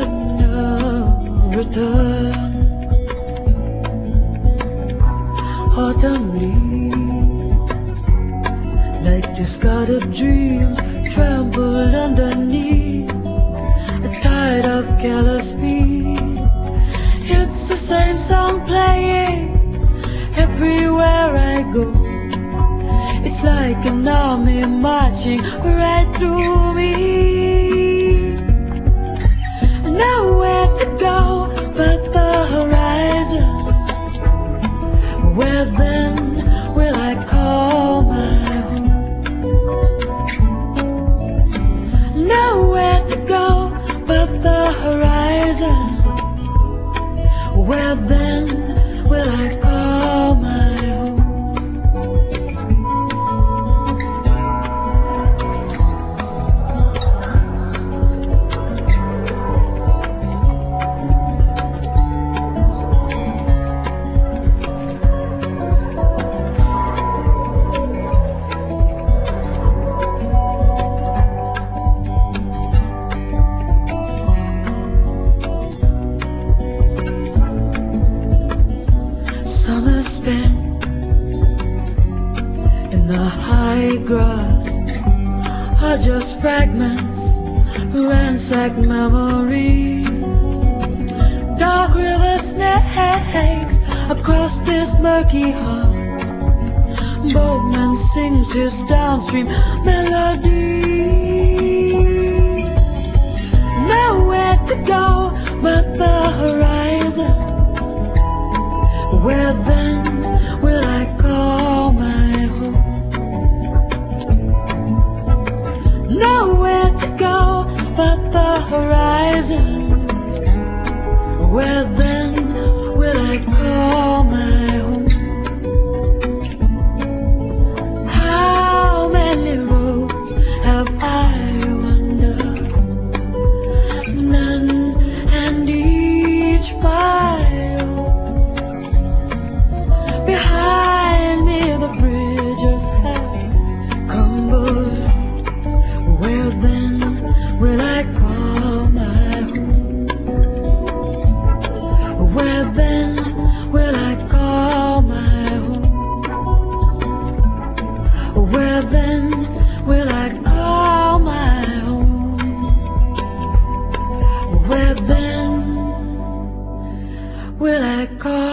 no return. Autumn leaves, like discarded dreams, trampled underneath a tide of careless feet. It's the same song playing everywhere I go. It's like an army marching right through me. Nowhere to go but the horizon. Where then will I call my home? Nowhere to go but the horizon. Where then will I call my home? Summer spent in the high grass are just fragments, ransacked memories. Dark river snakes across this murky hall. Boatman sings his downstream melody. Nowhere to go but the horizon. Where then will I call my home? Nowhere to go but the horizon. Where then will I call my home? How many roads have I wandered? None, and each mile behind me the bridges have crumbled. Where then will I call my home? Where then will I call my home? Where then will I call my home? Where then will I call